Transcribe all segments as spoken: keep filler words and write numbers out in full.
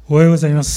おはようございます。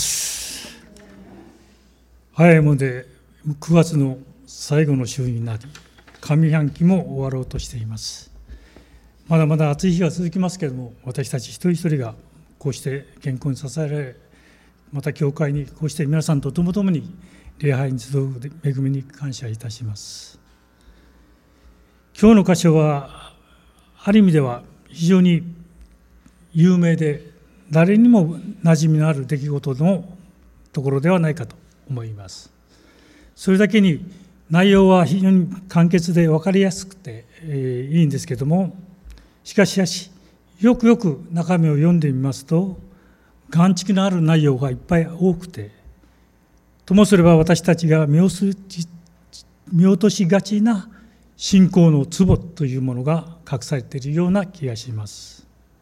早いものでくがつの最後の週になり、上半期も終わろうとしています。まだまだ暑い日が続きますけれども、私たち一人一人がこうして健康に支えられ、また教会にこうして皆さんと共々に礼拝に集う恵みに感謝いたします。今日の箇所はある意味では非常に有名で、誰にも馴染みのある出来事のところではないかと思います。それだけに内容は非常に簡潔で分かりやすくて、えー、いいんですけども、しかしやしよくよく中身を読んでみますと、含蓄のある内容がいっぱい多くて、ともすれば私たちが見落としがちな信仰のツボというものが隠されているような気がします。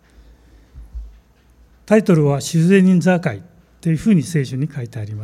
タイトルは主税人座会というふうに聖書に書いてあります。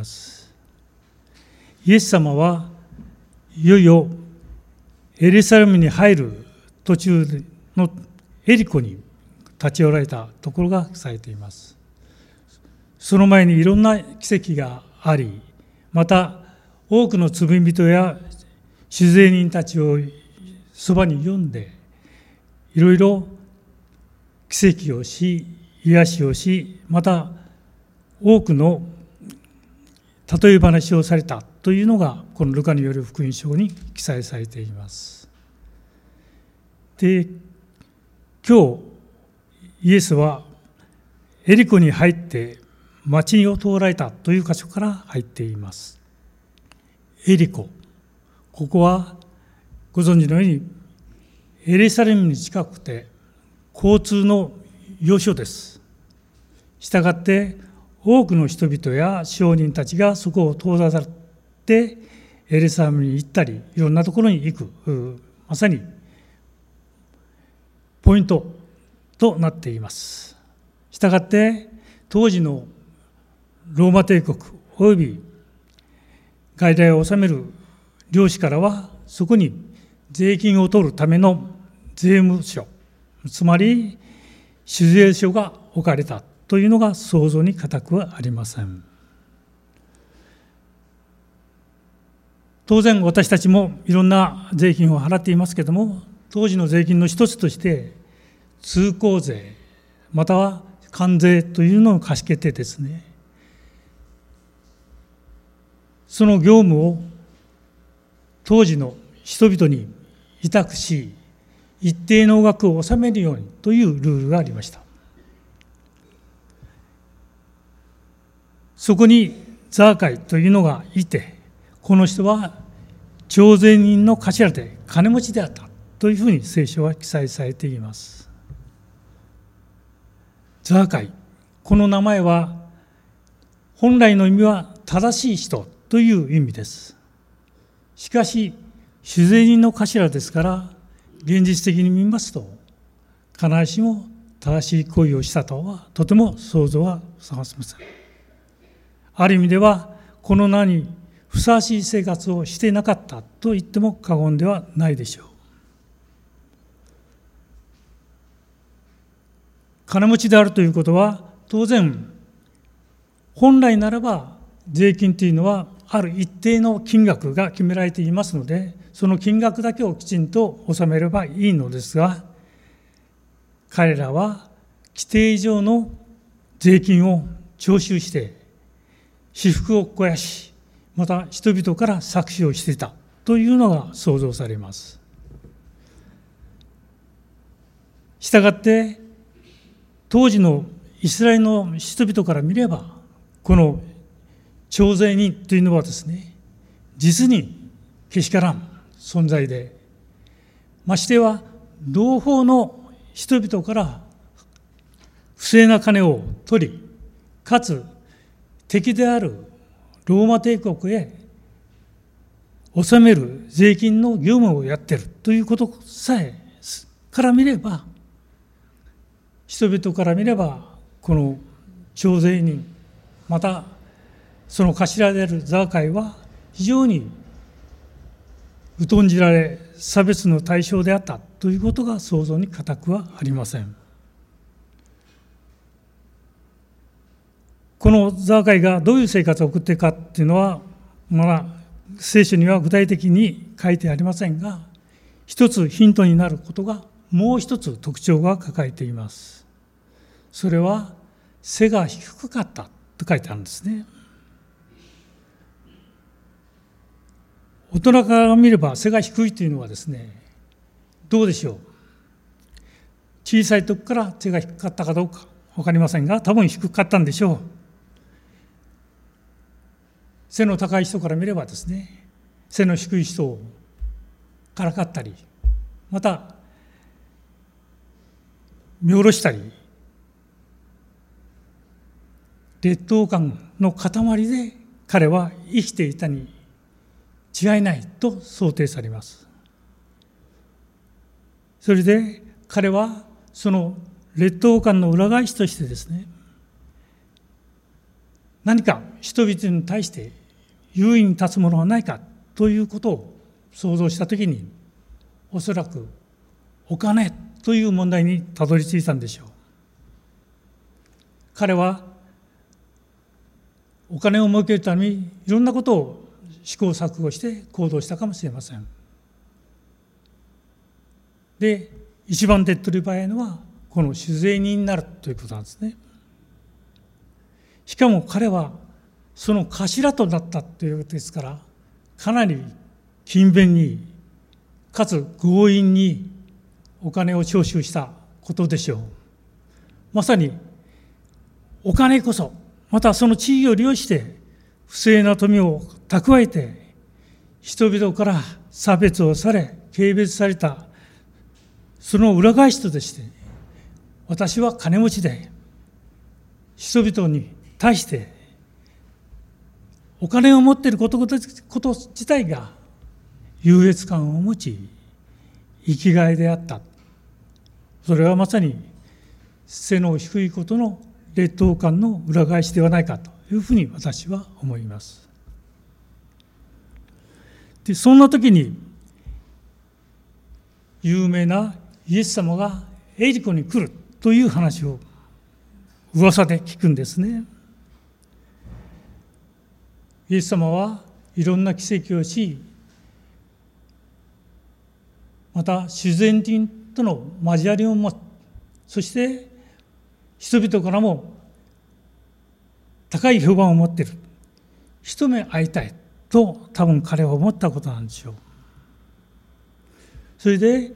イエス様はいよいよエルサレムに入る途中のエリコに立ち寄られたところがされています。その前にいろんな奇跡があり、また多くの罪人や主税人たちをそばに呼んで、いろいろ奇跡をし、癒しをし、また多くの例え話をされたというのがこのルカによる福音書に記載されています。で、今日イエスはエリコに入って町を通られたという箇所から入っています。エリコ、ここはご存知のようにエルサレムに近くて交通の要所です。したがって多くの人々や商人たちがそこを通らされてエルサレムに行ったり、いろんなところに行く、まさにポイントとなっています。したがって当時のローマ帝国および外来を治める領主からは、そこに税金を取るための税務署、つまり酒税所が置かれたというのが想像に難くはありません。当然私たちもいろんな税金を払っていますけれども、当時の税金の一つとして通行税または関税というのを課しけてですね、その業務を当時の人々に委託し、一定の額を納めるようにというルールがありました。そこにザーカイというのがいて、この人は徴税人の頭で金持ちであったというふうに聖書は記載されています。ザーカイ、この名前は本来の意味は正しい人という意味です。しかし主税人の頭ですから、現実的に見ますと必ずしも正しい行為をしたとはとても想像はつきません。ある意味ではこの名にふさわしい生活をしていなかったと言っても過言ではないでしょう。金持ちであるということは、当然本来ならば税金というのはある一定の金額が決められていますので、その金額だけをきちんと納めればいいのですが、彼らは規定以上の税金を徴収して私腹を肥やし、また人々から搾取をしていたというのが想像されます。したがって当時のイスラエルの人々から見れば、この徴税人というのはですね、実にけしからん存在で、ましては同胞の人々から不正な金を取り、かつ敵であるローマ帝国へ納める税金の業務をやっているということさえから見れば、人々から見ればこの徴税人、またその頭であるザーカイは非常に疎んじられ差別の対象であったということが想像に難くはありません。 このザーカイがどういう生活を送っているかっていうのは、まだ聖書には具体的に書いてありませんが、一つヒントになることが、もう一つ特徴が書かれています。それは、背が低かったと書いてあるんですね。大人から見れば背が低いというのはですね、どうでしょう。小さい時から背が低かったかどうか分かりませんが、多分低かったんでしょう。背の高い人から見ればですね、背の低い人をからかったり、また見下ろしたり、劣等感の塊で彼は生きていたに違いないと想定されます。それで彼はその劣等感の裏返しとしてですね、何か人々に対して優位に立つものはないかということを想像したときに、おそらくお金という問題にたどり着いたんでしょう。彼はお金を儲けるためにいろんなことを試行錯誤して行動したかもしれません。で、一番手っ取り早いのはこの酒税人になるということなんですね。しかも彼はその頭となったということですから、かなり勤勉にかつ強引にお金を徴収したことでしょう。まさにお金こそ、またその地位を利用して不正な富を蓄えて人々から差別をされ軽蔑された、その裏返しとして、私は金持ちで人々に対してお金を持っていること自体が優越感を持ち生きがいであった。それはまさに背の低いことの劣等感の裏返しではないかというふうに私は思います。で、そんな時に有名なイエス様がエリコに来るという話を噂で聞くんですね。イエス様はいろんな奇跡をし、また自然人との交わりを持つ、そして人々からも高い評判を持っている、一目会いたいと多分彼は思ったことなんでしょう。それで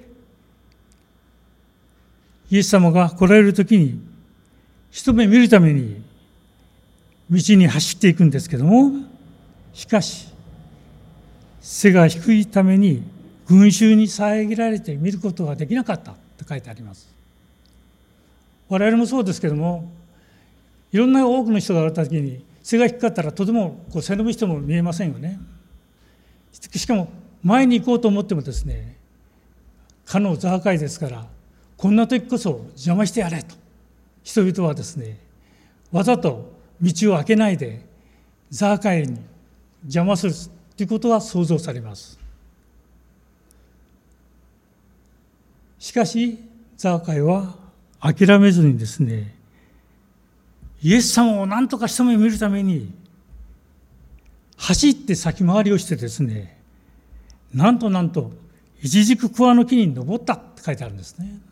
イエス様が来られるときに一目見るために道に走っていくんですけども、しかし背が低いために群衆に遮られて見ることができなかったと書いてあります。我々もそうですけども、いろんな多くの人が現れたときに背が低かったらとてもこう背伸びしても見えませんよね。しかも前に行こうと思ってもですね、かのザーカイですから、こんな時こそ邪魔してやれと人々はですね、わざと道を開けないでザーカイに邪魔するということは想像されます。しかしザーカイは諦めずにですね、イエス様を何とか一目見るために走って先回りをしてですね、なんとなんとイチジク桑の木に登ったって書いてあるんですね。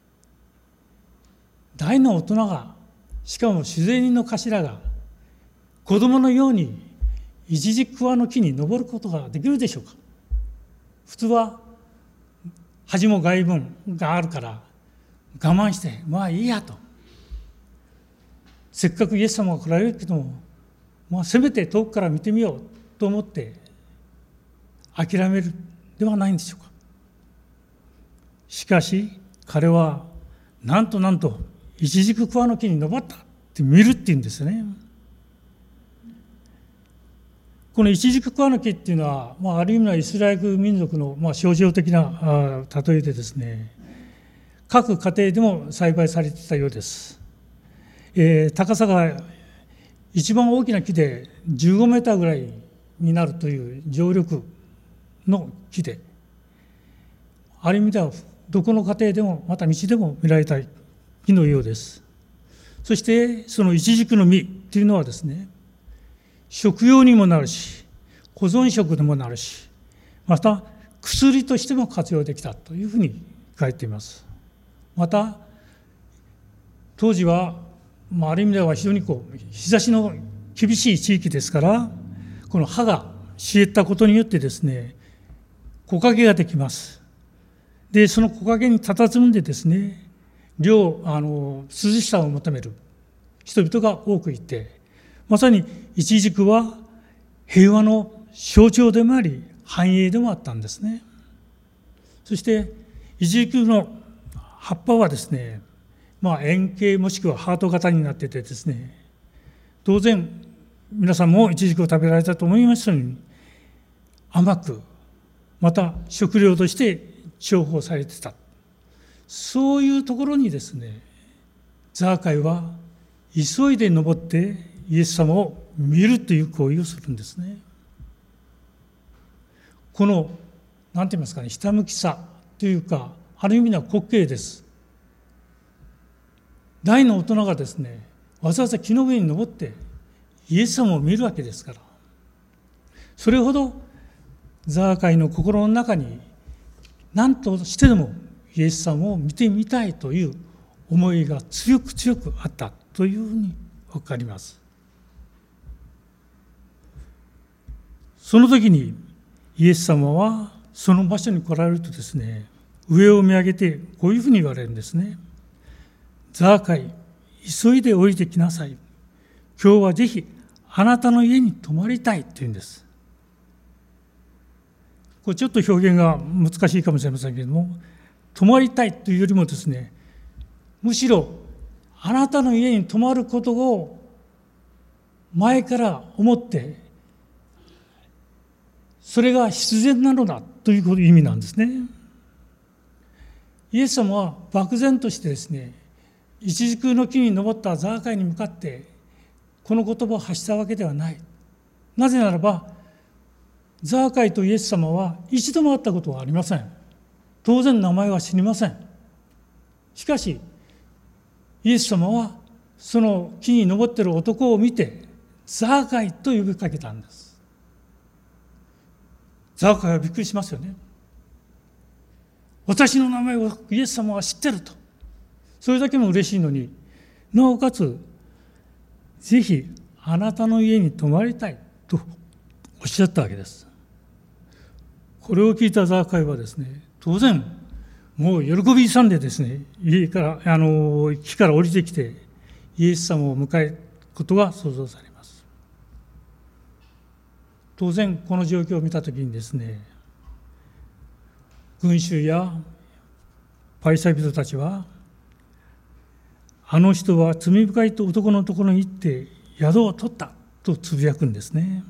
大の大人が、しかも酒税人の頭が子供のようにイチジク桑の木に登ることができるでしょうか。普通は恥も外聞があるから我慢して、まあいいやと、せっかくイエス様が来られるけども、まあ、せめて遠くから見てみようと思って諦めるではないんでしょうか。しかし彼はなんとなんとイチジク桑の木に登ったって見るっていうんですね。このイチジク桑の木っていうのは、まあ、ある意味のイスラエル民族の、まあ、象徴的な例えでですね、各家庭でも栽培されていたようです。えー、高さが一番大きな木でじゅうごメーターぐらいになるという常緑の木で、ある意味ではどこの家庭でもまた道でも見られた木のようです。 そしてそのイチジクの実というのはですね、食用にもなるし、保存食にもなるし、また薬としても活用できたというふうに書いています。また当時は、まあ、ある意味では非常にこう日差しの厳しい地域ですから、この葉が茂ったことによってですね、木陰ができます。で、その木陰に佇んでですね、涼あの涼しさを求める人々が多くいて、まさにイチジクは平和の象徴でもあり、繁栄でもあったんですね。そしてイチジクの葉っぱはですね、まあ、円形もしくはハート型になっててですね、当然皆さんもイチジクを食べられたと思いますように、甘く、また食料として重宝されてた。そういうところにですね、ザーカイは急いで登ってイエス様を見るという行為をするんですね。この何て言いますかね、ひたむきさというか、ある意味では滑稽です。大の大人がですね、わざわざ木の上に登ってイエス様を見るわけですから、それほどザーカイの心の中に何としてでもイエス様を見てみたいという思いが強く強くあったというふうに分かります。その時にイエス様はその場所に来られるとですね、上を見上げてこういうふうに言われるんですね。ザーカイ、急いで降りてきなさい。今日はぜひあなたの家に泊まりたいというんです。これちょっと表現が難しいかもしれませんけれども、泊まりたいというよりもですね、むしろあなたの家に泊まることを前から思って、それが必然なのだという意味なんですね。イエス様は漠然としてですね、イチジクの木に登ったザーカイに向かってこの言葉を発したわけではない。なぜならば、ザーカイとイエス様は一度も会ったことはありません。当然名前は知りません。しかしイエス様はその木に登っている男を見てザーカイと呼びかけたんです。ザーカイはびっくりしますよね。私の名前をイエス様は知ってると。それだけも嬉しいのに、なおかつぜひあなたの家に泊まりたいとおっしゃったわけです。これを聞いたザーカイはですね、当然もう喜び勇んでですね、家からあの木から降りてきてイエス様を迎えることが想像されます。当然この状況を見たときにですね、群衆やパリサイ人たちは、あの人は罪深いと男のところに行って宿を取ったとつぶやくんですね。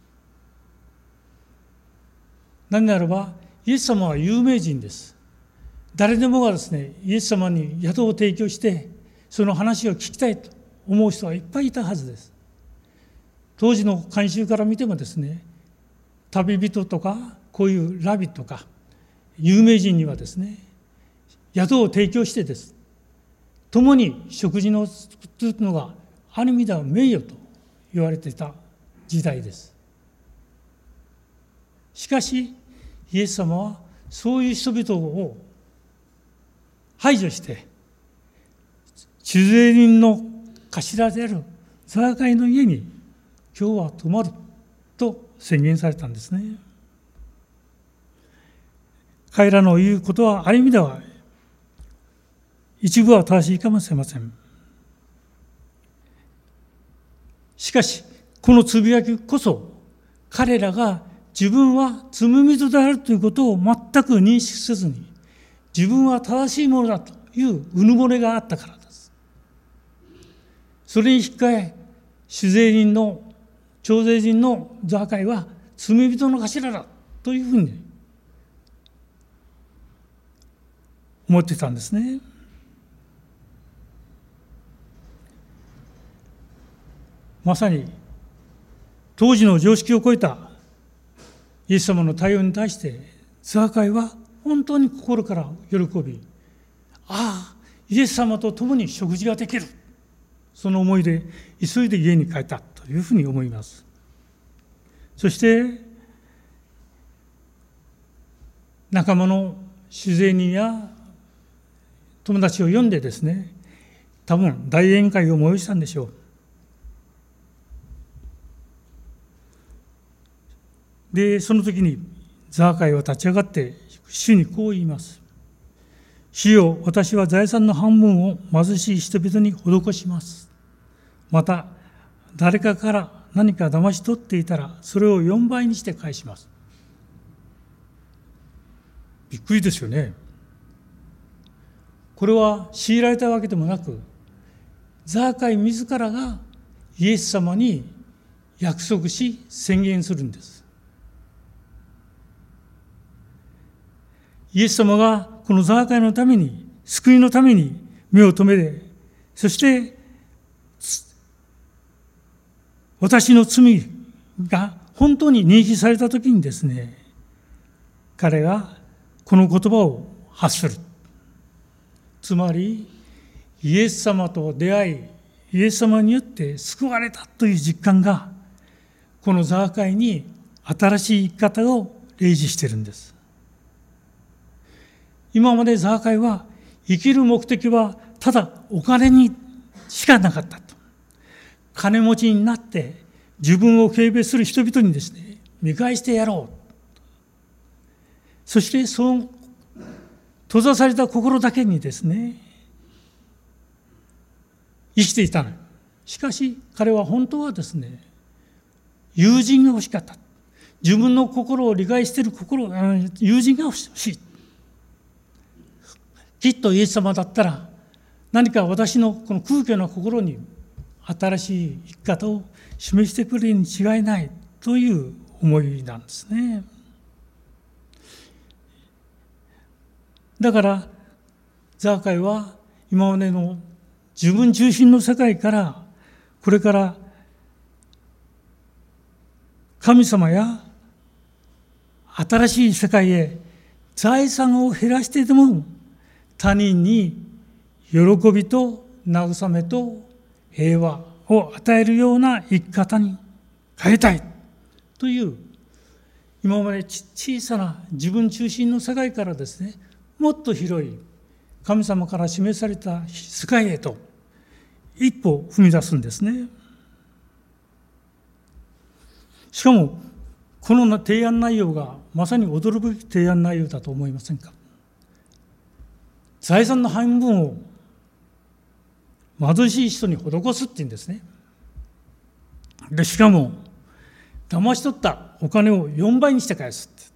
何ならばイエス様は有名人です。誰でもがですね、イエス様に宿を提供してその話を聞きたいと思う人はいっぱいいたはずです。当時の慣習から見てもですね、旅人とかこういうラビとか有名人にはですね、宿を提供してです、共に食事のするのがある意味では名誉と言われていた時代です。しかしイエス様はそういう人々を排除して、酒税人の頭であるザーカイの家に今日は泊まると宣言されたんですね。彼らの言うことはある意味では一部は正しいかもしれません。しかしこのつぶやきこそ、彼らが自分は罪人であるということを全く認識せずに、自分は正しいものだといううぬぼれがあったからです。それに引き換え、酒税人の徴税人のザーカイは罪人の頭だというふうに思ってたんですね。まさに当時の常識を超えたイエス様の対応に対してザーカイは本当に心から喜び、ああ、イエス様と共に食事ができる、 その思いで急いで家に帰ったというふうに思います。そして仲間の主税人や友達を呼んでですね、多分大宴会を催したんでしょう。で、その時にザーカイは立ち上がって主にこう言います。主よ、私は財産の半分を貧しい人々に施します。また、誰かから何か騙し取っていたら、それをよんばいにして返します。びっくりですよね。これは強いられたわけでもなく、ザーカイ自らがイエス様に約束し宣言するんです。イエス様がこのザーカイのために、救いのために目を留めて、そして私の罪が本当に認識されたときにですね、彼がこの言葉を発する。つまり、イエス様と出会い、イエス様によって救われたという実感が、このザーカイに新しい生き方を例示しているんです。今までザーカイは生きる目的はただお金にしかなかったと。金持ちになって自分を軽蔑する人々にですね、見返してやろう。そしてその閉ざされた心だけにですね、生きていたの。しかし彼は本当はですね、友人が欲しかった。自分の心を理解している心、友人が欲しい。きっとイエス様だったら何か私のこの空虚な心に新しい生き方を示してくれるに違いないという思いなんですね。だからザーカイは今までの自分中心の世界からこれから神様や新しい世界へ財産を減らしてでも他人に喜びと慰めと平和を与えるような生き方に変えたいという今まで小さな自分中心の世界からですね、もっと広い神様から示された世界へと一歩踏み出すんですね。しかもこの提案内容がまさに驚くべき提案内容だと思いませんか。財産の半分を貧しい人に施すって言うんですね。でしかも騙し取ったお金をよんばいにして返すって。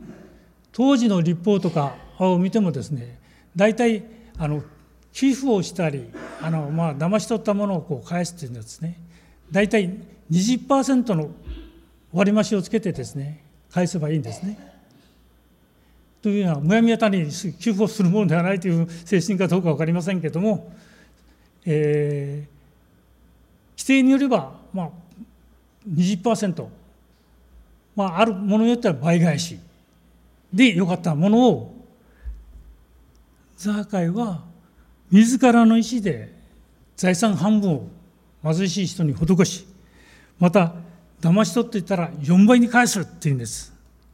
当時の立法とかを見てもですね、大体あの寄付をしたりあの、まあ、騙し取ったものをこう返すっていうんですね、大体 にじゅっパーセント の割増をつけてですね返せばいいんですね。というのはむやみやたりに寄付をするものではないという精神かどうか分かりませんけれども、えー、規定によれば、まあ、にじゅっパーセント、まあ、あるものによっては倍返しでよかったものをザーカイは自らの意思で財産半分を貧しい人に施し、また騙し取っていたらよんばいに返すっていうんです。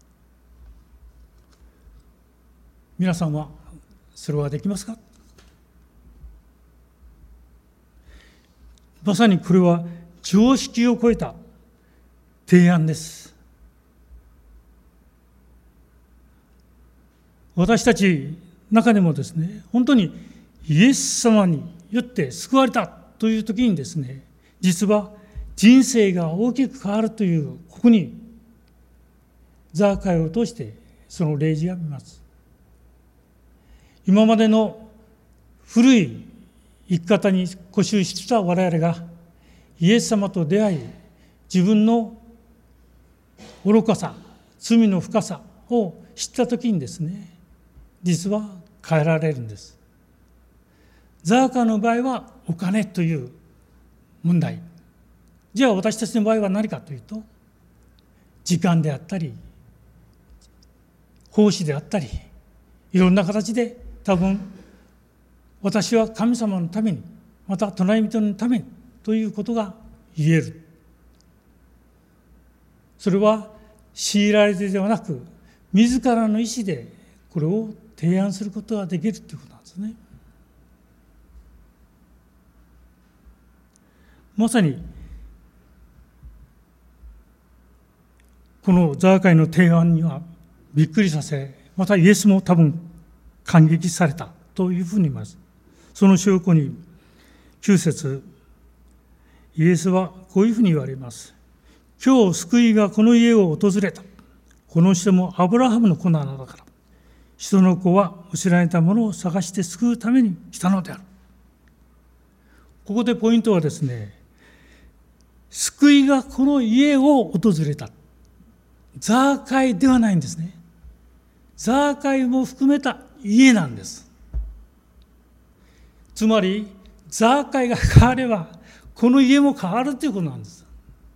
皆さんはそれはできますか。まさにこれは常識を超えた提案です。私たち中でもですね、本当にイエス様によって救われたという時にですね、実は人生が大きく変わるという、ここにザーカイを通してその例示が見ます。今までの古い生き方に固執してた我々がイエス様と出会い、自分の愚かさ、罪の深さを知ったときにですね、実は変えられるんです。ザーカイの場合はお金という問題。じゃあ私たちの場合は何かというと、時間であったり、奉仕であったり、いろんな形で多分私は神様のためにまた隣人のためにということが言える。それは強いられてではなく、自らの意思でこれを提案することができるということなんですね。まさにこのザーカイの提案にはびっくりさせ、またイエスも多分感激されたというふうに言います。その証拠にきゅう節、イエスはこういうふうに言われます。今日救いがこの家を訪れた。この人もアブラハムの子なのだから。人の子は失われたものを探して救うために来たのである。ここでポイントはですね、救いがこの家を訪れた。ザーカイではないんですね。ザーカイも含めた家なんです。つまり、ザーカイが変われば、この家も変わるということなんです。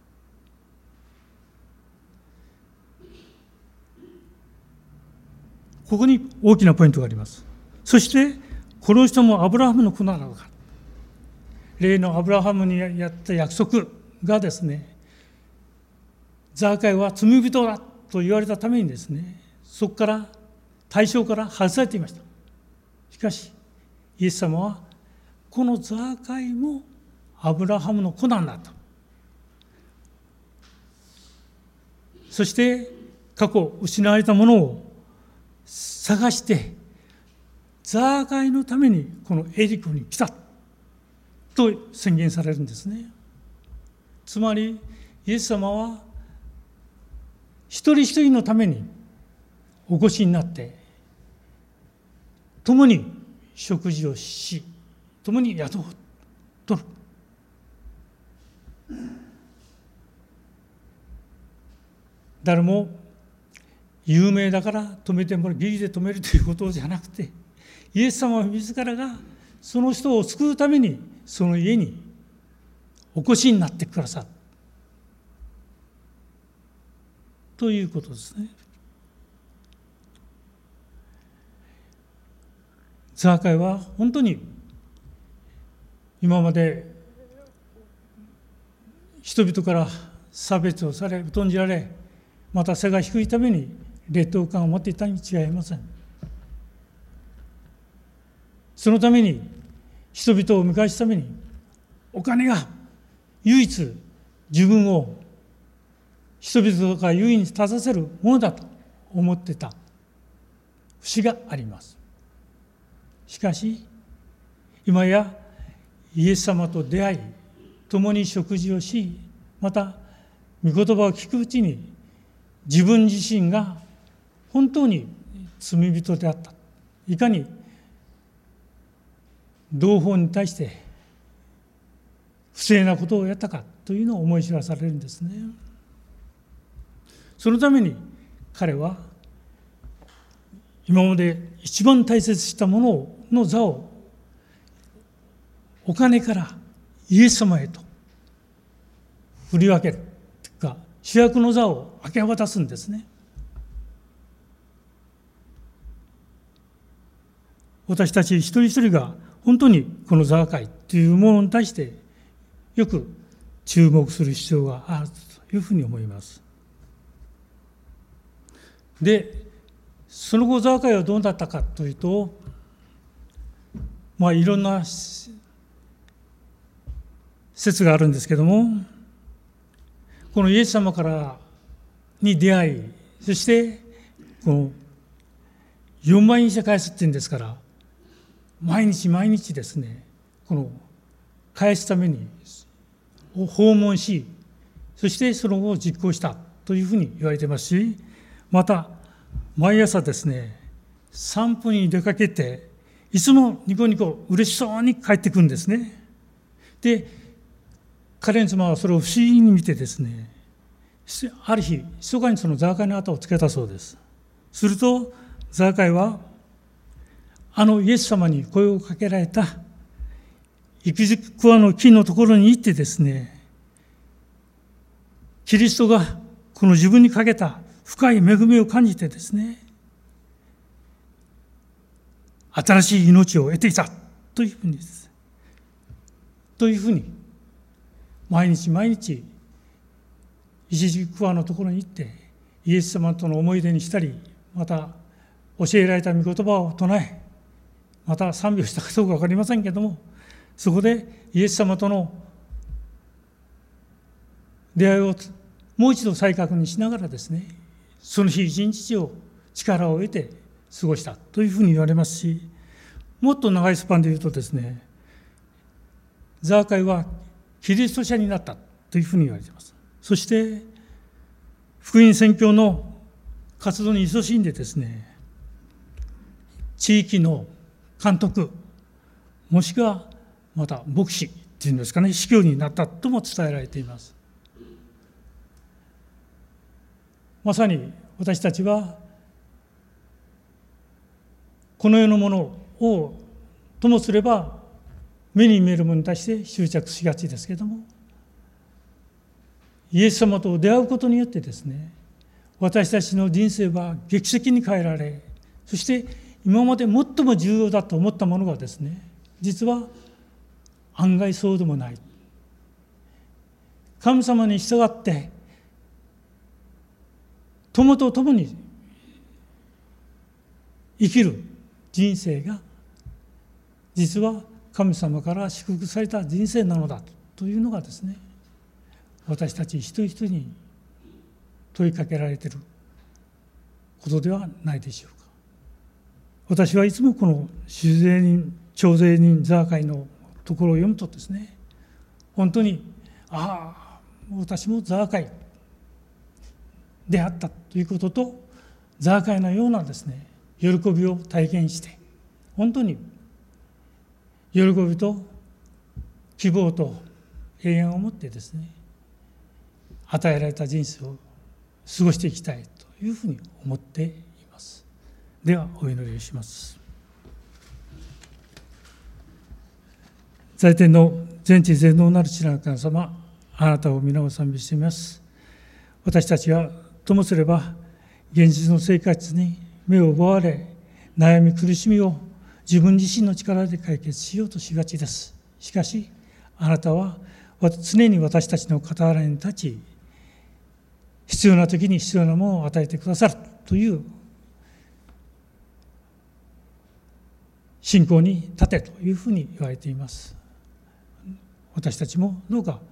ここに大きなポイントがあります。そして、この人もアブラハムの子なのか。例のアブラハムにやった約束がですね、ザーカイは罪人だと言われたためにですね、そこから対象から外されていました。しかし、イエス様は、このザーカイもアブラハムの子なんだと。そして、過去失われたものを探して、ザーカイのためにこのエリコに来たと宣言されるんですね。つまり、イエス様は一人一人のためにお越しになって、共に食事をし、共に宿を取る。誰も有名だから止めてもらう、義理で止めるということじゃなくて、イエス様自らがその人を救うためにその家にお越しになってくださるということですね。ザーカイは本当に今まで人々から差別をされ、疎んじられ、また背が低いために劣等感を持っていたに違いません。そのために人々を迎えすためにお金が唯一自分を人々から優位に立たせるものだと思っていた節があります。しかし今やイエス様と出会い、共に食事をし、また御言葉を聞くうちに自分自身が本当に罪人であった、いかに同胞に対して不正なことをやったかというのを思い知らされるんですね。そのために彼は今まで一番大切にしたものの座をお金からイエス様へと振り分けるというか、主役の座を明け渡すんですね。私たち一人一人が本当にこのザーカイというものに対してよく注目する必要があるというふうに思います。で、その後ザーカイはどうだったかというと、まあいろんな説があるんですけども、このイエス様からに出会い、そしてこのよんまんえんして返すっていうんですから、毎日毎日ですね、この返すために訪問し、そしてその後実行したというふうに言われていますし、また毎朝ですね、散歩に出かけて、いつもニコニコ嬉しそうに帰ってくるんですね。で、彼の妻はそれを不思議に見てですね、ある日、密かにそのザーカイの後をつけたそうです。すると、ザーカイは、あのイエス様に声をかけられたイクジクワの木のところに行ってですね、キリストがこの自分にかけた深い恵みを感じてですね、新しい命を得ていたというふうにです。 というふうに毎日毎日一時桑のところに行ってイエス様との思い出にしたり、また教えられた御言葉を唱え、また賛美をしたかどうか分かりませんけれども、そこでイエス様との出会いをもう一度再確認しながらですね、その日一日を力を得て過ごしたというふうに言われますし、もっと長いスパンで言うとですね、ザーカイはキリスト者になったというふうに言われています。そして福音宣教の活動に勤しんでですね、地域の監督、もしくはまた牧師っていうんですかね、司教になったとも伝えられています。まさに私たちはこの世のものをともすれば目に見えるものに対して執着しがちですけれども、イエス様と出会うことによってですね、私たちの人生は劇的に変えられ、そして今まで最も重要だと思ったものがですね、実は案外そうでもない。神様に従って友と共に生きる人生が実は神様から祝福された人生なのだというのがですね、私たち一人一人に問いかけられていることではないでしょうか。私はいつもこの主税人、徴税人ザーカイのところを読むとですね、本当にああ私もザーカイであったということと、ザーカイのようなですね喜びを体験して、本当に喜びと希望と平安を持ってですね、与えられた人生を過ごしていきたいというふうに思っています。ではお祈りをします。在天の全知全能なる父なる神様、あなたを皆を賛美しています。私たちはともすれば現実の生活に目を奪われ、悩み苦しみを自分自身の力で解決しようとしがちです。しかしあなたは常に私たちの傍らに立ち、必要な時に必要なものを与えてくださるという信仰に立てというふうに言われています。私たちもどうか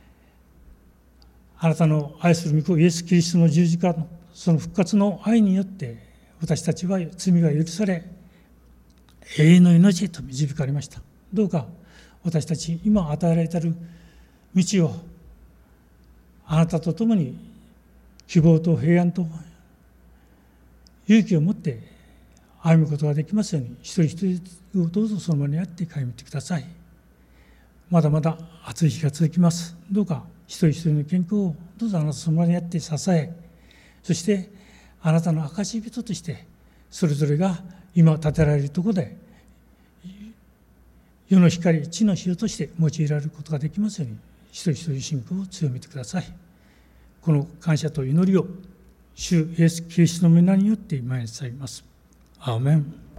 あなたの愛する御子イエス・キリストの十字架のその復活の愛によって私たちは罪が許され永遠の命へと導かれました。どうか私たち今与えられている道をあなたと共に希望と平安と勇気を持って歩むことができますように、一人一人をどうぞその場にあって歩みてください。まだまだ暑い日が続きます。どうか一人一人の健康をどうぞあなたその場にあって支え、そしてあなたの証人としてそれぞれが今立てられるところで世の光、地の塩として用いられることができますように、一人一人信仰を強めてください。この感謝と祈りを主イエス・キリストの皆によって今に伝えます。アーメン。